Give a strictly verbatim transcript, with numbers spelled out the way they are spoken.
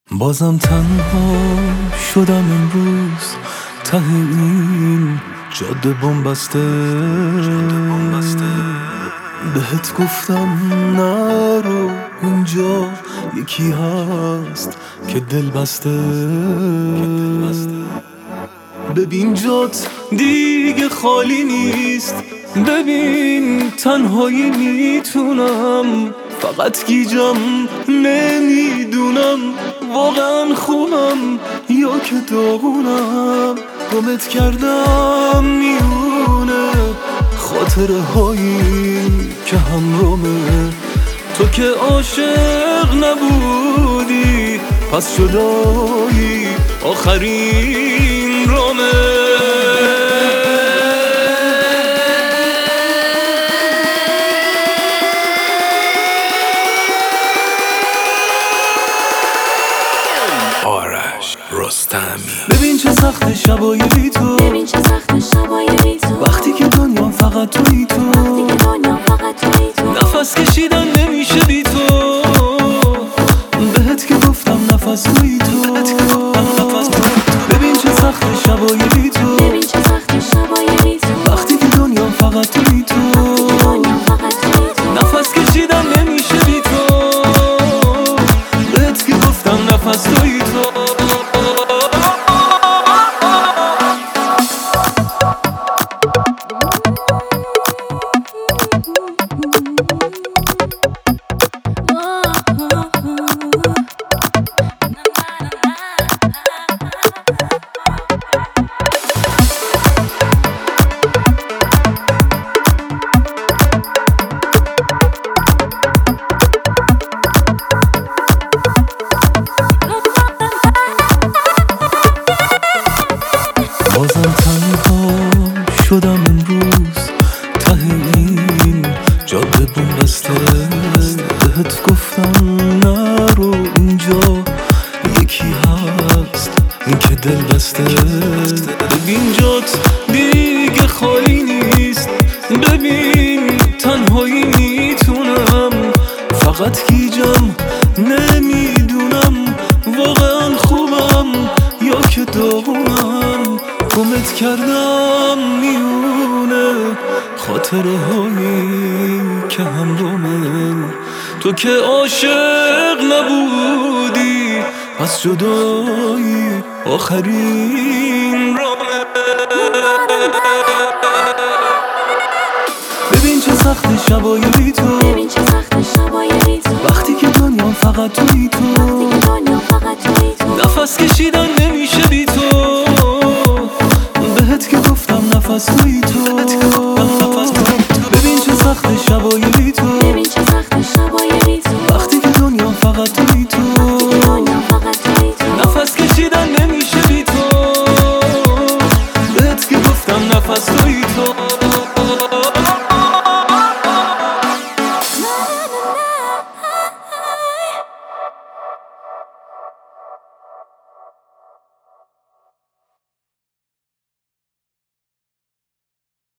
بازم تنها شدم امروز ته این جاده بنبسته بهت گفتم نرو اینجا یکی هست که دل بسته ببین جات دیگه خالی نیست، ببین تنهایی میتونم فقط گیجم نمیدونم واقعا خوبم یا که داغونم. گمت کردم میونه خاطره هایی که همرامه تو که عاشق نبودی پس جدایی آخرین رامه. آرش رستمی. ببین چه سخت شبای بی تو، ببین چه سخت شبای بی تو، وقتی که دنیا فقط تویی تو، وقتی که دنیا فقط تویی تو، نفس کشیدن نمیشه بی تو، بهت که گفتم نفس تویی تو. ببین چه سخت شبای بی تو، ببین چه سخت شبای بی تو، وقتی که دنیا فقط تویی تو، دنیا فقط تویی تو، نفس کشیدن نمیشه بی تو، بهت که گفتم نفس تویی تو. بازم تنها شدم امروز ته این جاده بنبسته بهت گفتم نرو اینجا یکی هست که دل بسته. ببین جات دیگه خالی نیست، ببین تنهایی میتونم فقط گیجم نمیدونم واقعا خوبم یا که داغونم. گمت کردم میونه خاطره هایی که همرامه تو که عاشق نبودی پس جدایی آخرین رامه. ببین چه سخت شبای بی تو، ببین چه سخت شبای بی تو، وقتی که دنیا فقط تویی تو، وقتی که دنیا فقط تویی تو، نفس کشیدن نمیشه بی تو، بهت که گفتم نفس تویی تو.